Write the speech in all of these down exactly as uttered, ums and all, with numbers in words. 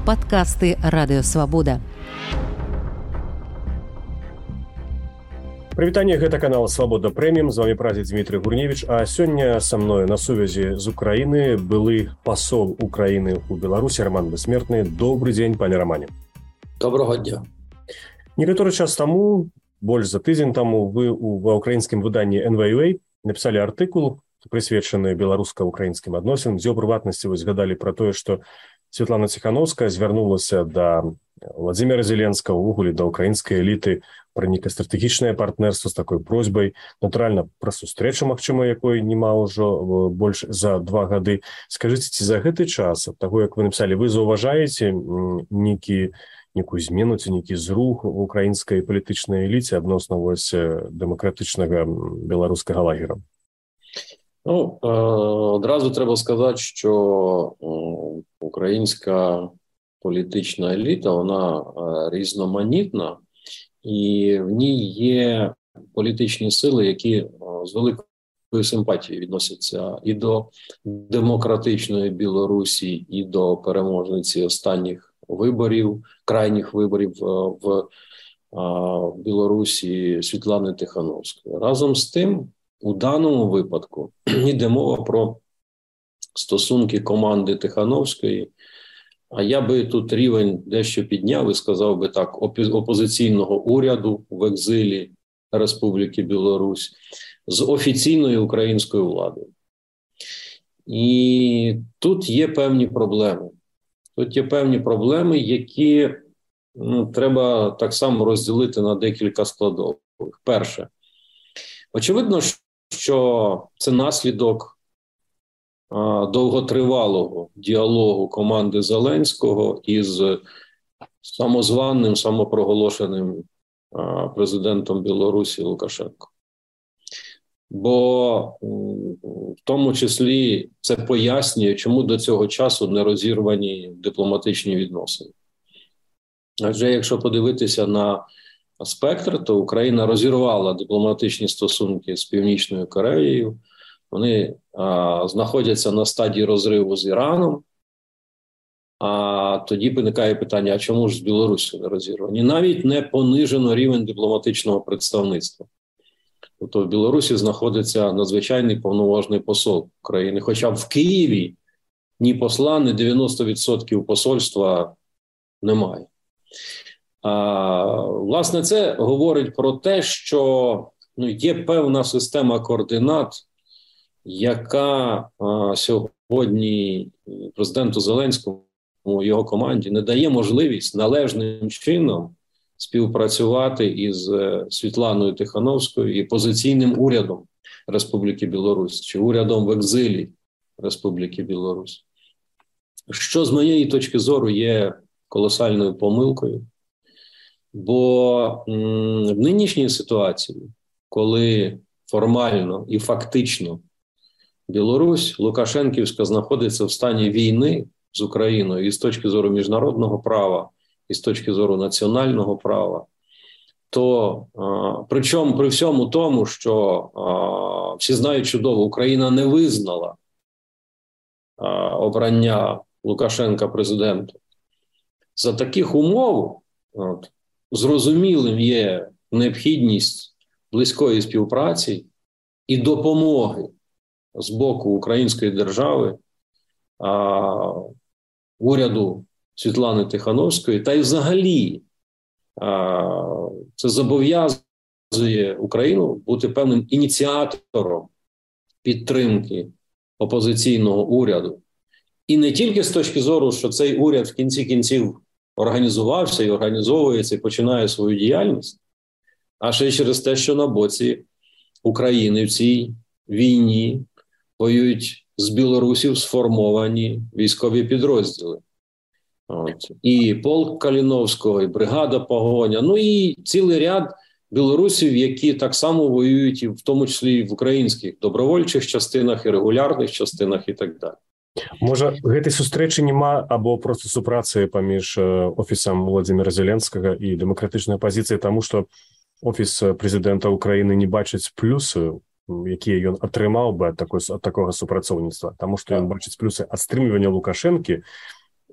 Падкасты радыёвабода. Прывітанне, гэта канал Свабода Прэміум, з вами прадзед Дмітрый Гурневіч, а сёння са мною на сувязі з Украіны былы пасол Украіны ў Беларусі Роман Бессмертны. Добрый дзень, пане Романе. Доброго дня. Некаторы час таму, больш за тыдзень таму, вы ва ўкраінскім выданні эн вэ ю эй напісалі артыкул, прысвечаны беларуска-украінскім адносінам, дзе ў прыватнасці вы згадалі пра тое, што Святлана Ціхановская звярнулася да Владзіміра Зеленскага, увогуле да ўкраінскай эліты пра нейкае стратэгічнае партнерства з такой просьбай, натуральна, пра сустрэчу, магчыма, якой няма ўжо больш за два гады. Скажыце, ці за гэты час, ад таго, як вы напісалі, вы заўважаеце нейкі, нейкую змену, ці нейкі зрух у украінскай палітычнай эліце адносна вось дэмакратычнага беларускага лагера? Ну, одразу треба сказати, що українська політична еліта, вона різноманітна, і в ній є політичні сили, які з великою симпатією відносяться і до демократичної Білорусі, і до переможниці останніх виборів, крайніх виборів в Білорусі Світлани Тихановської. Разом з тим, у даному випадку йде мова про стосунки команди Тихановської, а я би тут рівень дещо підняв і сказав би так, опозиційного уряду в екзилі Республіки Білорусь з офіційною українською владою. І тут є певні проблеми. Тут є певні проблеми, які ну, треба так само розділити на декілька складових. Перше, очевидно, що це наслідок а, довготривалого діалогу команди Зеленського із самозваним, самопроголошеним а, президентом Білорусі Лукашенко. Бо в тому числі це пояснює, чому до цього часу не розірвані дипломатичні відносини. Адже якщо подивитися на спектр, то Україна розірвала дипломатичні стосунки з Північною Кореєю. Вони а, знаходяться на стадії розриву з Іраном. А тоді виникає питання, а чому ж з Білоруссю не розірвані? Навіть не понижено рівень дипломатичного представництва. Тобто в Білорусі знаходиться надзвичайний повноважний посол України. Хоча в Києві ні посла, ні дев'яносто відсотків посольства немає. А, власне, це говорить про те, що ну, є певна система координат, яка а, сьогодні президенту Зеленському, його команді, не дає можливість належним чином співпрацювати із Світланою Тихановською і позиційним урядом Республіки Білорусь, чи урядом в екзилі Республіки Білорусь. Що з моєї точки зору є колосальною помилкою. Бо м, в нинішній ситуації, коли формально і фактично Білорусь, Лукашенківська, знаходиться в стані війни з Україною і з точки зору міжнародного права, і з точки зору національного права, то а, причому при всьому тому, що а, всі знають чудово, Україна не визнала а, обрання Лукашенка президентом. За таких умов от, зрозумілим є необхідність близької співпраці і допомоги з боку української держави, а, уряду Світлани Тихановської, та й взагалі а, це зобов'язує Україну бути певним ініціатором підтримки опозиційного уряду. І не тільки з точки зору, що цей уряд в кінці кінців організувався і організовується і починає свою діяльність, а ще й через те, що на боці України в цій війні воюють з білорусів сформовані військові підрозділи. От. І полк Каліновського, і бригада Погоня, ну і цілий ряд білорусів, які так само воюють, і в тому числі і в українських добровольчих частинах, і регулярних частинах, і так далі. Можа, гэтай сустрэчы няма або проста супрацы паміж офісам Владзіміра Зеленскага і дэмакратычнай апазіцыяй, таму што офіс прэзідэнта Украіны не бачыць плюсы, якія ён атрымаў бы ад, такой, ад такога супрацоўніцтва, таму што ён бачыць плюсы адстрымлівання Лукашэнкі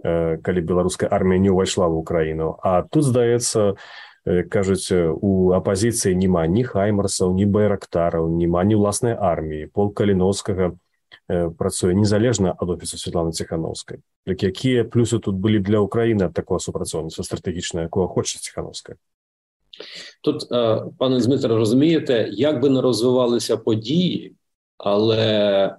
калі беларуская армія не ўвайшла в Украіну. А тут, здаецца, кажуць, у апазіцыі няма ні хаймарсаў, ні байрактараў, няма ні ўласнай арміі. Полк Каліновскага працуе незалежна ад офісу Святланы Ціхановскай. Так якія плюсы тут былі для Украіны ад такого супрацоўніцтва стратэгічнага, якого хоча Ціхановская? Тут, пане Дмитре, розумієте, як би не розвивалися події, але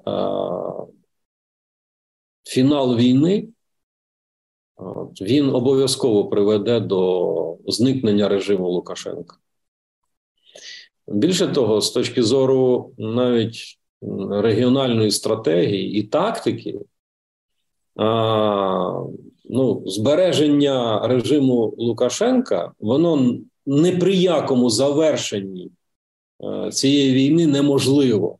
фінал війни, він обов'язково приведе до зникнення режиму Лукашенка. Більше того, з точки зору навіть регіональної стратегії і тактики, а, ну, збереження режиму Лукашенка, воно не при якому завершенні а, цієї війни неможливо.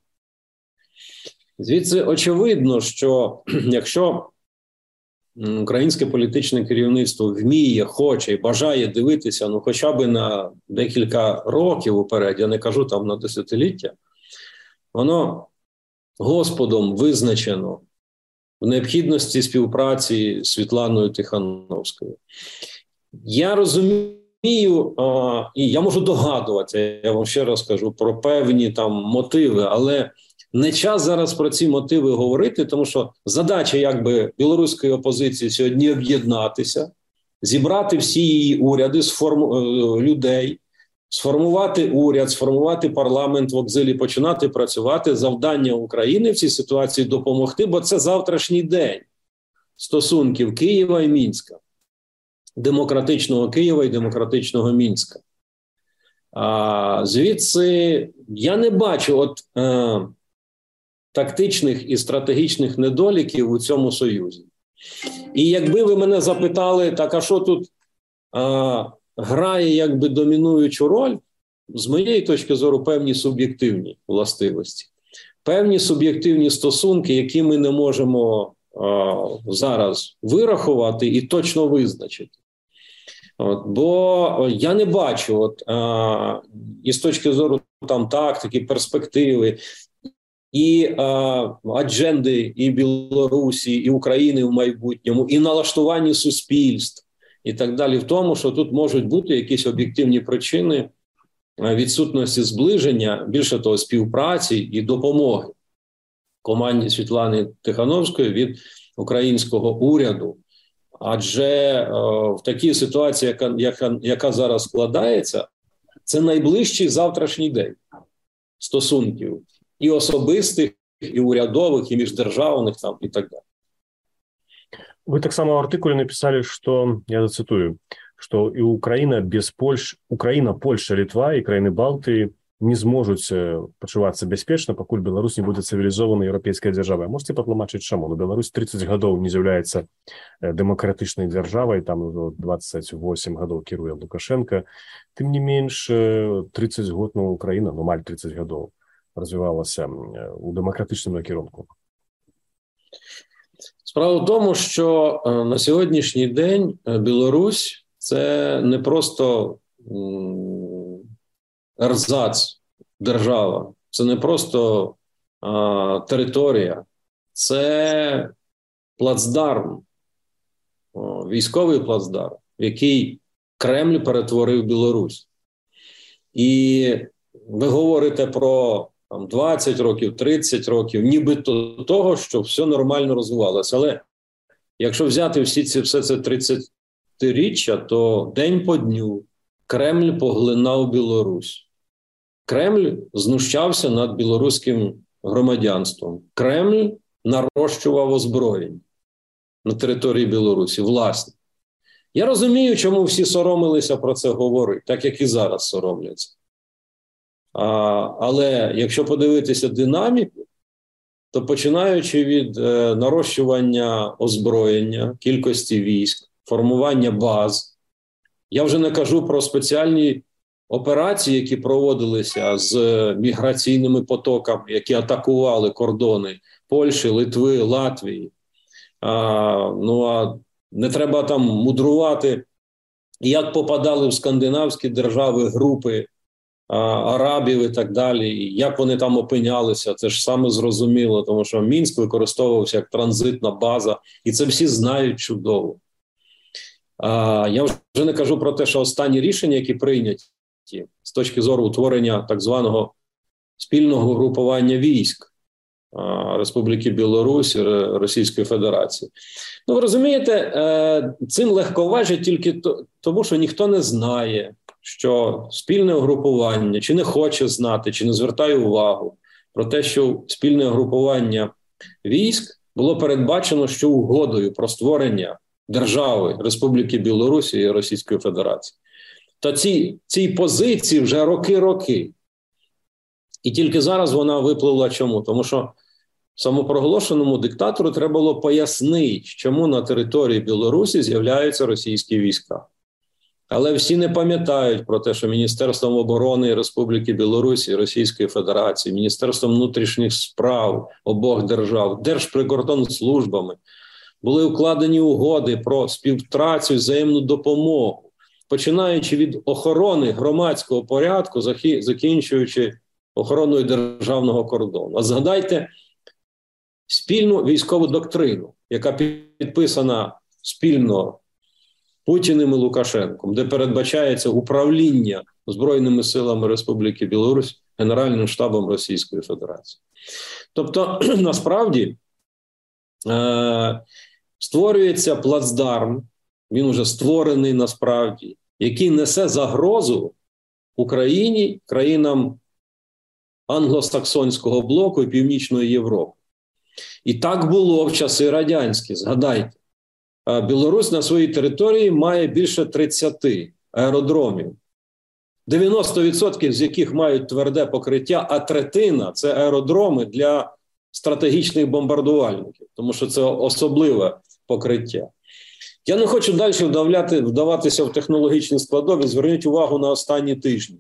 Звідси очевидно, що якщо українське політичне керівництво вміє, хоче і бажає дивитися, ну, хоча б на декілька років уперед, я не кажу там на десятиліття, воно Господом визначено в необхідності співпраці з Світланою Тихановською. Я розумію, а, і я можу догадувати, я вам ще раз кажу, про певні там мотиви, але не час зараз про ці мотиви говорити, тому що задача якби білоруської опозиції сьогодні об'єднатися, зібрати всі її уряди, сформ... людей, сформувати уряд, сформувати парламент в екзилі, починати працювати. Завдання України в цій ситуації допомогти, бо це завтрашній день стосунків Києва і Мінська, демократичного Києва і демократичного Мінська. А звідси я не бачу от е, тактичних і стратегічних недоліків у цьому союзі. І якби ви мене запитали, так а що тут е, грає якби домінуючу роль, з моєї точки зору, певні суб'єктивні властивості. Певні суб'єктивні стосунки, які ми не можемо а, зараз вирахувати і точно визначити. От, бо я не бачу, от, а, і з точки зору там, тактики, перспективи, і а, адженди і Білорусі, і України в майбутньому, і налаштування суспільств, і так далі, в тому, що тут можуть бути якісь об'єктивні причини відсутності зближення, більше того, співпраці і допомоги команді Світлани Тихановської від українського уряду. Адже е, в такій ситуації, яка, яка, яка зараз складається, це найближчий завтрашній день стосунків і особистих, і урядових, і міждержавних там, і так далі. Вы так само в артикуле написали, что, я зацитую, что и Украина без Польши, Украина, Польша, Литва и краины Балтии не зможуть почуватися безпечно, покуль Беларусь не буде цивілізованою європейською державою. Можете патлумачити, чому? Ну, Беларусь тридцать гадоў не з'являється демократичною державою, там двадцять вісім гадоў кірує Лукашенко. Тим не менш, тридцать год, ну, Україна, ну, маль тридцать гадоў розвивалася у демократичному накірунку. Справа в тому, що на сьогоднішній день Білорусь – це не просто ерзац, держава, це не просто а, територія, це плацдарм, о, військовий плацдарм, в який Кремль перетворив Білорусь. І ви говорите про там, двадцять років, тридцять років, нібито того, що все нормально розвивалося. Але якщо взяти всі ці, все це тридцятиріччя, то день по дню Кремль поглинав Білорусь. Кремль знущався над білоруським громадянством. Кремль нарощував озброєння на території Білорусі, власне. Я розумію, чому всі соромилися про це говорити, так як і зараз соромляться. А, але якщо подивитися динаміку, то починаючи від е, нарощування озброєння, кількості військ, формування баз, я вже не кажу про спеціальні операції, які проводилися з міграційними потоками, які атакували кордони Польщі, Литви, Латвії. А, ну, а не треба там мудрувати, як попадали в скандинавські держави групи арабів і так далі. І як вони там опинялися, це ж саме зрозуміло, тому що Мінськ використовувався як транзитна база, і це всі знають чудово. А, я вже не кажу про те, що останні рішення, які прийняті з точки зору утворення так званого спільного групування військ а, Республіки Білорусь і Російської Федерації. Ну, ви розумієте, е, цим легковажать тільки то, тому, що ніхто не знає, що спільне угрупування, чи не хоче знати, чи не звертає увагу про те, що спільне угрупування військ було передбачено, що угодою про створення держави Республіки Білорусь і Російської Федерації. Та ці, ці позиції вже роки-роки. І тільки зараз вона випливла чому? Тому що самопроголошеному диктатору треба було пояснити, чому на території Білорусі з'являються російські війська. Але всі не пам'ятають про те, що Міністерством оборони Республіки Білорусь і Російської Федерації, Міністерством внутрішніх справ обох держав, Держприкордонслужбами були укладені угоди про співпрацю і взаємну допомогу, починаючи від охорони громадського порядку, закінчуючи охороною державного кордону. А згадайте спільну військову доктрину, яка підписана спільно Путіним і Лукашенком, де передбачається управління Збройними силами Республіки Білорусь Генеральним штабом Російської Федерації. Тобто, насправді, е- створюється плацдарм, він уже створений насправді, який несе загрозу Україні, країнам англосаксонського блоку і Північної Європи. І так було в часи радянські, згадайте. Білорусь на своїй території має більше тридцяти аеродромів, дев'яносто відсотків з яких мають тверде покриття, а третина – це аеродроми для стратегічних бомбардувальників, тому що це особливе покриття. Я не хочу далі вдавляти, вдаватися в технологічні складові, зверніть увагу на останні тижні.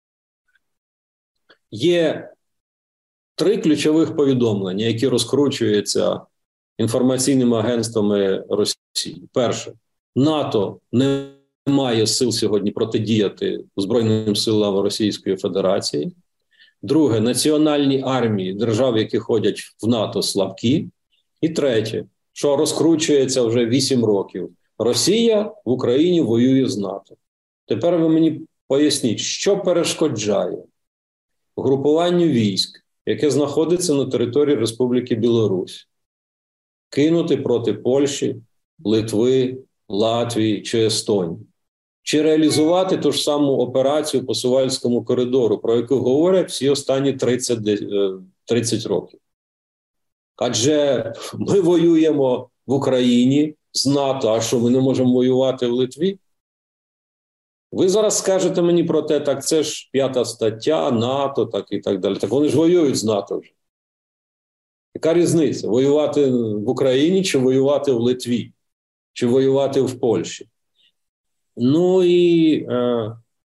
Є три ключових повідомлення, які розкручуються інформаційними агентствами Росії. Перше, НАТО не має сил сьогодні протидіяти Збройним силам Російської Федерації. Друге, національні армії держав, які ходять в НАТО, слабкі. І третє, що розкручується вже вісім років. Росія в Україні воює з НАТО. Тепер ви мені поясніть, що перешкоджає групуванню військ, яке знаходиться на території Республіки Білорусь, кинути проти Польщі, Литви, Латвії чи Естонії. Чи реалізувати ту ж саму операцію по Сувальському коридору, про яку говорять всі останні тридцять, тридцять років. Адже ми воюємо в Україні з НАТО, а що ми не можемо воювати в Литві? Ви зараз скажете мені про те, так це ж п'ята стаття, НАТО, так і так далі. Так вони ж воюють з НАТО вже. Яка різниця? Воювати в Україні чи воювати в Литві? Чи воювати в Польщі? Ну і е,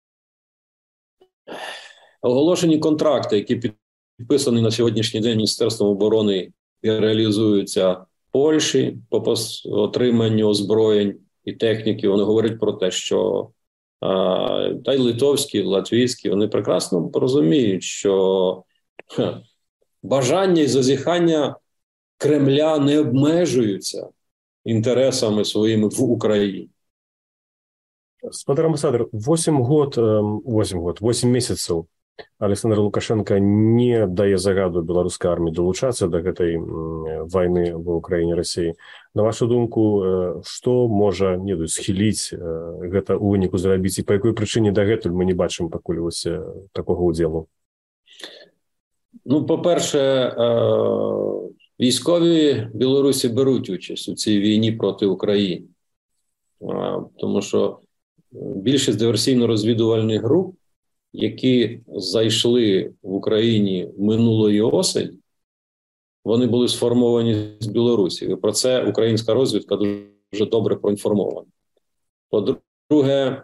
оголошені контракти, які підписані на сьогоднішній день Міністерством оборони і реалізуються в Польщі по отриманню озброєнь і техніки, вони говорять про те, що е, та й литовські, латвійські, вони прекрасно розуміють, що хе, бажання і зазіхання Кремля не обмежуються інтересами своїми в Україні. Смотри, амбассадор, восемь год, восемь год, восемь месяцев Александр Лукашенко не дае загаду беларускай арміі долучацца до гэтай войны в Украине, России. На вашу думку, што можа, не ведаю, схіліць гэта ў выніку зрабіць, і па якой прычыне дагэтуль мы не бачым пакуль вось такога ўдзелу? Ну, по-перше, військові Білорусі беруть участь у цій війні проти України. Тому що більшість диверсійно-розвідувальних груп, які зайшли в Україні минулої осені, вони були сформовані з Білорусі. І про це українська розвідка дуже добре проінформована. По-друге,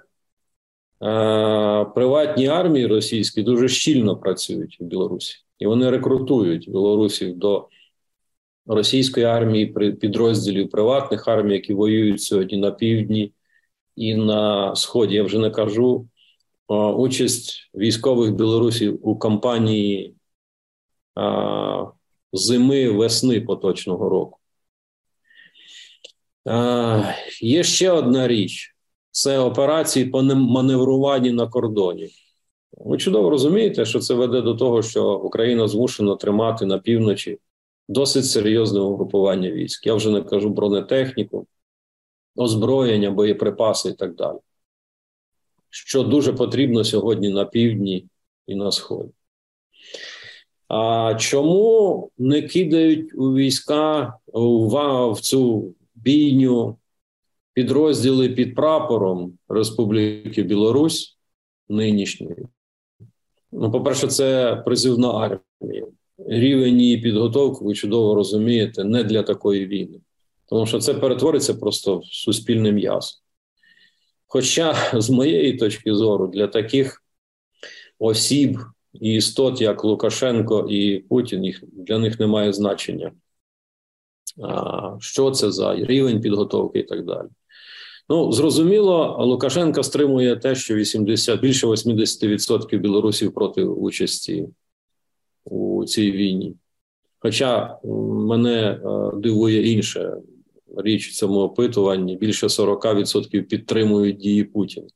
приватні армії російські дуже щільно працюють в Білорусі. І вони рекрутують білорусів до російської армії, підрозділів приватних армій, які воюють сьогодні на півдні і на Сході. Я вже не кажу участь військових білорусів у кампанії зими-весни поточного року. Є ще одна річ – це операції по маневруванню на кордоні. Ви чудово розумієте, що це веде до того, що Україна змушена тримати на півночі досить серйозне угрупування військ. Я вже не кажу бронетехніку, озброєння, боєприпаси і так далі. Що дуже потрібно сьогодні на півдні і на сході. А чому не кидають у війська, в, в цю бійню підрозділи під прапором Республіки Білорусь нинішньої? Ну, по-перше, це призивна армія. Рівень її підготовки, ви чудово розумієте, не для такої війни. Тому що це перетвориться просто в суспільне м'ясо. Хоча, з моєї точки зору, для таких осіб і істот, як Лукашенко і Путін, їх, для них немає значення, а, що це за рівень підготовки і так далі. Ну, зрозуміло, Лукашенко стримує те, що вісімдесят, більше вісімдесят відсотків білорусів проти участі у цій війні. Хоча мене а, дивує інше річ в цьому опитуванні, більше сорок відсотків підтримують дії Путіна.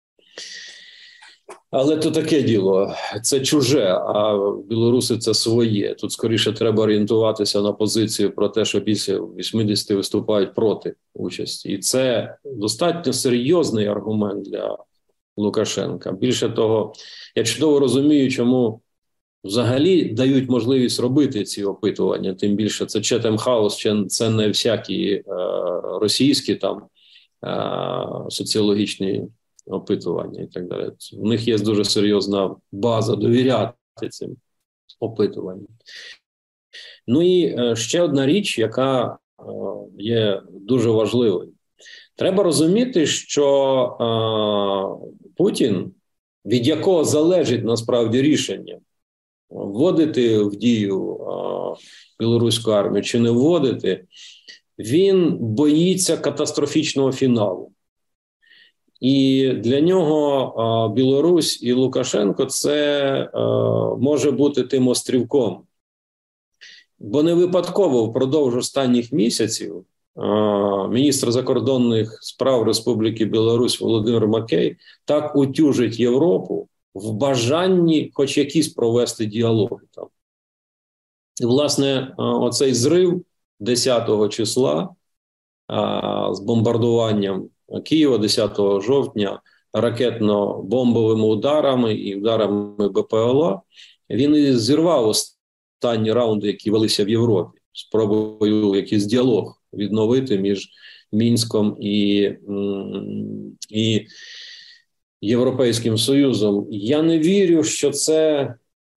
Але то таке діло, це чуже, а білоруси це своє. Тут скоріше треба орієнтуватися на позицію про те, що більше вісімдесят виступають проти участі. І це достатньо серйозний аргумент для Лукашенка. Більше того, я чудово розумію, чому взагалі дають можливість робити ці опитування, тим більше це Chatham House, це не всякі е, російські там е, соціологічні опитування і так далі. У них є дуже серйозна база довіряти цим опитуванням. Ну і е, ще одна річ, яка е, є дуже важливою. Треба розуміти, що е, Путін, від якого залежить насправді рішення, вводити в дію а, білоруську армію чи не вводити, він боїться катастрофічного фіналу. І для нього а, Білорусь і Лукашенко це а, може бути тим острівком. Бо не випадково впродовж останніх місяців а, міністр закордонних справ Республіки Білорусь Володимир Макей так утюжить Європу в бажанні хоч якісь провести діалоги там. І, власне, оцей зрив десятого числа а, з бомбардуванням Києва десятого жовтня ракетно-бомбовими ударами і ударами БПЛА, він і зірвав останні раунди, які велися в Європі, спробою якийсь діалог відновити між Мінськом і, і Європейським Союзом. Я не вірю, що це е,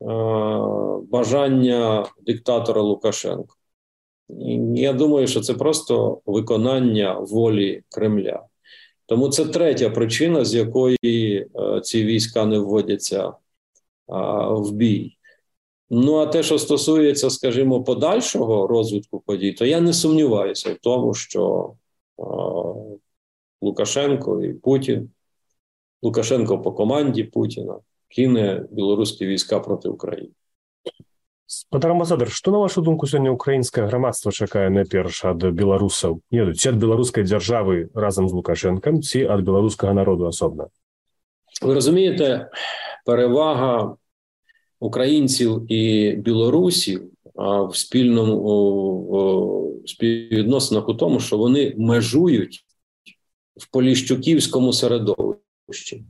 бажання диктатора Лукашенка. Я думаю, що це просто виконання волі Кремля. Тому це третя причина, з якої е, ці війська не вводяться е, в бій. Ну, а те, що стосується, скажімо, подальшого розвитку подій, то я не сумніваюся в тому, що е, Лукашенко і Путін, Лукашенко по команді Путіна кине білоруські війська проти України. Пан амбасадар, што, на вашу думку, сёння украінскае грамадства чакае найперш ад беларусаў? Не, ці ад беларускай дзяржавы разам з Лукашенкам, ці ад беларускага народу асобна? Ви розумієте, перевага українців і білорусів в спільному в співвідносинах у тому, що вони межують в поліщуківському середовищі.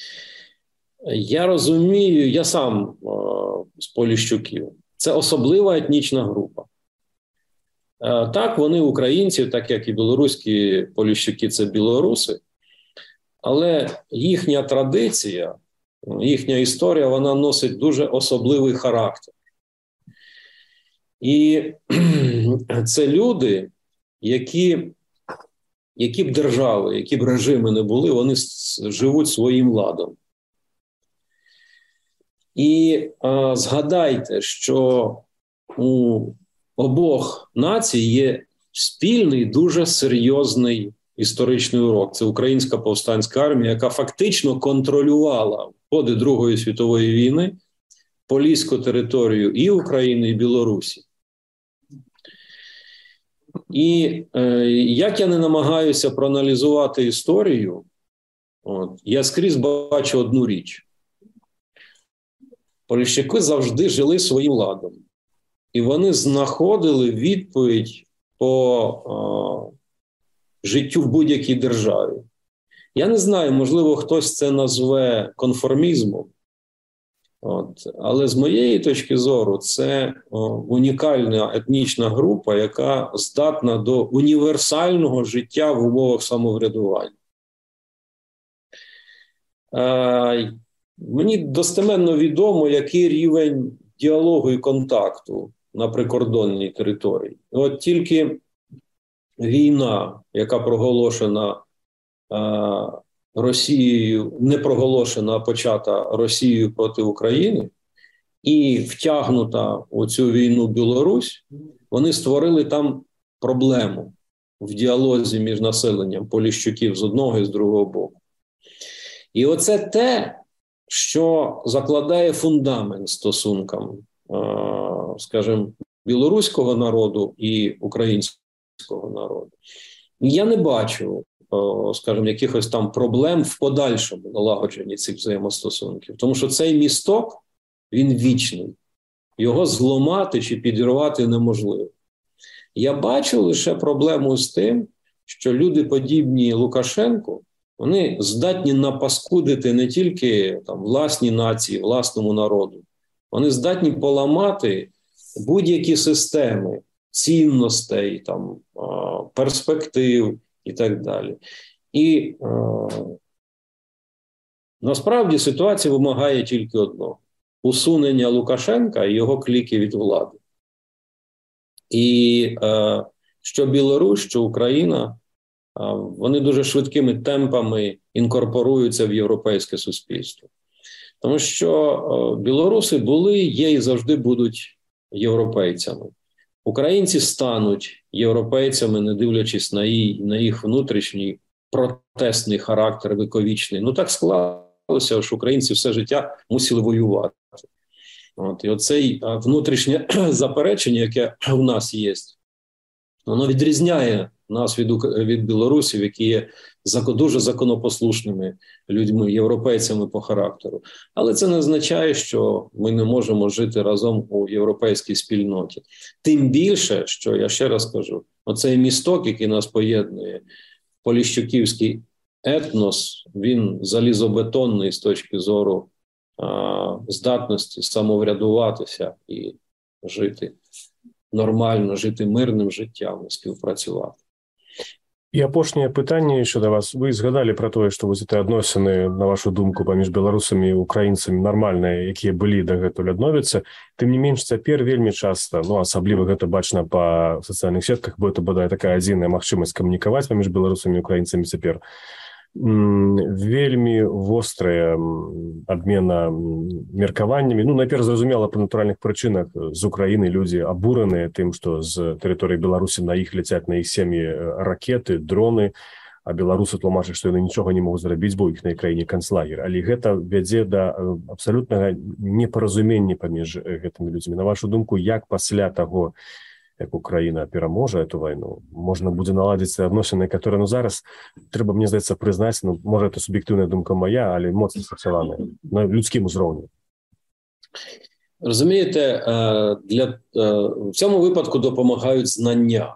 Я розумію, я сам з Поліщуків. Це особлива етнічна група. Так, вони українці, так як і білоруські Поліщуки – це білоруси, але їхня традиція, їхня історія, вона носить дуже особливий характер. І це люди, які, які б держави, які б режими не були, вони живуть своїм ладом. І а, згадайте, що у обох націй є спільний дуже серйозний історичний урок. Це Українська повстанська армія, яка фактично контролювала в ходи Другої світової війни поліську територію і України, і Білорусі. І е, як я не намагаюся проаналізувати історію, от, я скрізь бачу одну річ. Поліщуки завжди жили своїм ладом. І вони знаходили відповідь по е, життю в будь-якій державі. Я не знаю, можливо, хтось це назве конформізмом. От. Але з моєї точки зору, це о, унікальна етнічна група, яка здатна до універсального життя в умовах самоврядування. Е, мені достеменно відомо, який рівень діалогу і контакту на прикордонній території. От тільки війна, яка проголошена е, Росією, не проголошена, а почата Росією проти України, і втягнута у цю війну Білорусь, вони створили там проблему в діалозі між населенням поліщуків з одного і з другого боку. І оце те, що закладає фундамент стосункам, скажімо, білоруського народу і українського народу. Я не бачу, скажімо, якихось там проблем в подальшому налагодженні цих взаємостосунків. Тому що цей місток, він вічний. Його зламати чи підірвати неможливо. Я бачу лише проблему з тим, що люди, подібні Лукашенку, вони здатні напаскудити не тільки там, власні нації, власному народу. Вони здатні поламати будь-які системи цінностей, там, перспектив, і так далі. І е, насправді ситуація вимагає тільки одного – усунення Лукашенка і його кліки від влади. І е, що Білорусь, що Україна, е, вони дуже швидкими темпами інкорпоруються в європейське суспільство. Тому що е, білоруси були, є і завжди будуть європейцями. Українці стануть європейцями, не дивлячись на, її, на їх внутрішній протестний характер, віковічний. Ну так склалося, що українці все життя мусили воювати. От, і оце внутрішнє заперечення, яке в нас є, воно відрізняє нас від, від білорусів, які є дуже законопослушними людьми, європейцями по характеру. Але це не означає, що ми не можемо жити разом у європейській спільноті. Тим більше, що, я ще раз кажу, оцей місток, який нас поєднує, поліщуківський етнос, він залізобетонний з точки зору а, здатності самоврядуватися і жити нормально, жити мирним життям і співпрацювати. І апошняе пытанне еще до вас. Вы згадали про тое, што вось гэтыя адносіны, на вашу думку, паміж беларусамі і украінцамі нармальныя, якія былі дагэтуль адновяцца. Тым не менш, цяпер вельмі часта, ну, асабліва гэта бачна па сацыяльных сетках, бо это бадай такая адзіная магчымасць камунікаваць паміж беларусамі і украінцамі цяпер. Вельмі вострая адмена меркаваннямі. Ну, найперш, зразумела, па натуральных прычынах з Украіны людзі абураныя тым, што з тэрыторыі Беларусі на іх ляцяць, на іх сем'і ракеты, дроны, а беларусы тлумачаць, што яны нічога не могуць зрабіць, бо ў іхнай краіне канцлагер. Але гэта вядзе да абсалютнага непаразумення паміж гэтымі людзьмі. На вашу думку, як пасля таго, як Україна пераможа эту вайну, можна будзе наладзіць адносіны, которые, ну, зараз трэба, мне здаецца, прызнаць, ну, можа, это суб'ектыўная думка моя, але моцна сапсаваная на людскім узроўні. Розумієте, для, в цьому випадку допомагають знання.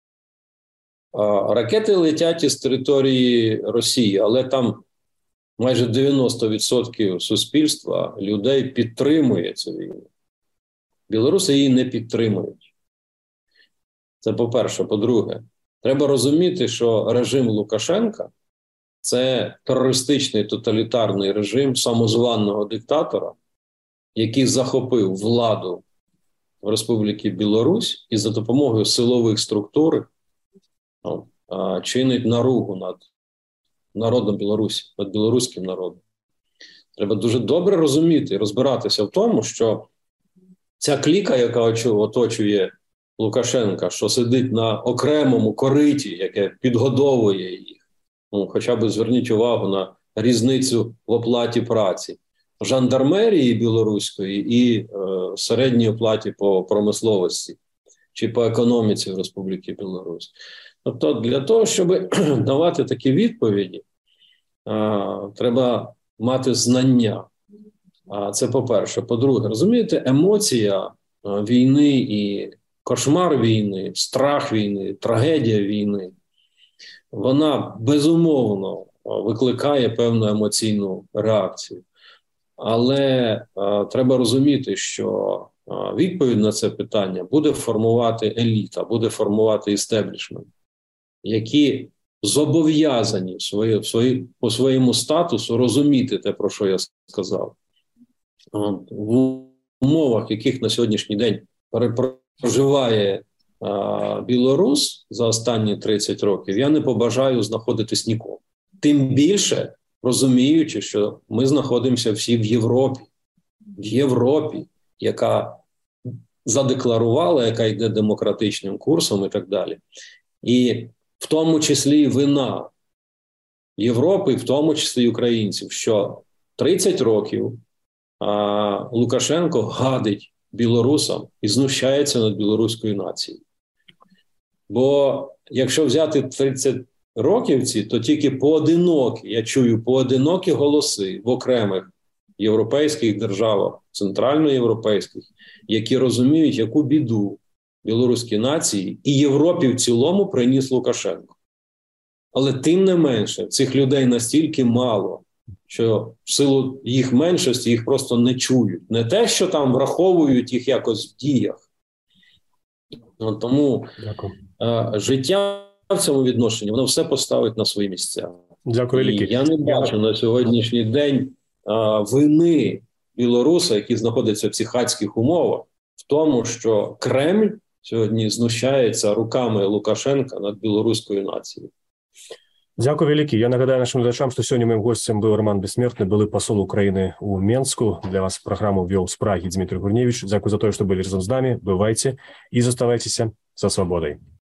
Ракети летять із території Росії, але там майже дев'яносто відсотків суспільства, людей підтримує цю війну. Білоруси її не підтримують. Це по-перше. По-друге, треба розуміти, що режим Лукашенка – це терористичний тоталітарний режим самозваного диктатора, який захопив владу в Республіці Білорусь і за допомогою силових структур ну, чинить наругу над народом Білорусі, над білоруським народом. Треба дуже добре розуміти і розбиратися в тому, що ця кліка, яка оточує Лукашенка, що сидить на окремому кориті, яке підгодовує їх. Ну, хоча б зверніть увагу на різницю в оплаті праці жандармерії білоруської і е, середньої оплаті по промисловості чи по економіці в Республіки Білорусь. Тобто для того, щоб давати такі відповіді, е, треба мати знання. А це по-перше. По-друге, розумієте, емоція е, війни і кошмар війни, страх війни, трагедія війни, вона безумовно викликає певну емоційну реакцію. Але е, треба розуміти, що е, відповідь на це питання буде формувати еліта, буде формувати істеблішмент, які зобов'язані свої, свої, по своєму статусу розуміти те, про що я сказав. В умовах, яких на сьогоднішній день проживає а, білорус за останні тридцять років, я не побажаю знаходитись нікому. Тим більше, розуміючи, що ми знаходимося всі в Європі, в Європі, яка задекларувала, яка йде демократичним курсом і так далі. І в тому числі вина Європи, в тому числі і українців, що тридцять років а, Лукашенко гадить білорусам і знущається над білоруською нацією. Бо якщо взяти тридцять років ці, то тільки поодинокі, я чую поодинокі голоси в окремих європейських державах, центральноєвропейських, які розуміють, яку біду білоруській нації і Європі в цілому приніс Лукашенко. Але тим не менше, цих людей настільки мало, що в силу їх меншості їх просто не чують. Не те, що там враховують їх якось в діях. От тому е, життя в цьому відношенні, воно все поставить на свої місця. Дякую, І я не бачу на сьогоднішній день а, вини білоруса, які знаходяться в цих адських умовах, в тому, що Кремль сьогодні знущається руками Лукашенка над білоруською нацією. Дякую великий. Я нагадаю нашим глядачам, что сегодня моим гостем был Роман Бессмертный, былый посол Украины у Менску. Для вас программу вел с Праги Дмитрий Гурневич. Дякую за то, что были разом с нами. Бывайте и заставайтесь со свободой.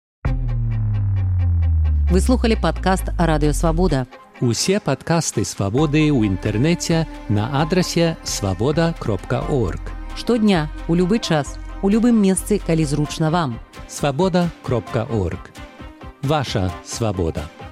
Вы слухали падкаст Радыё Свабода. Усе падкасты Свабоды ў інтэрнэце на адрасе свабода кропка орг. Штодня, у любы час, у любым месцы, калі зручна вам. свабода кропка орг. Ваша свабода.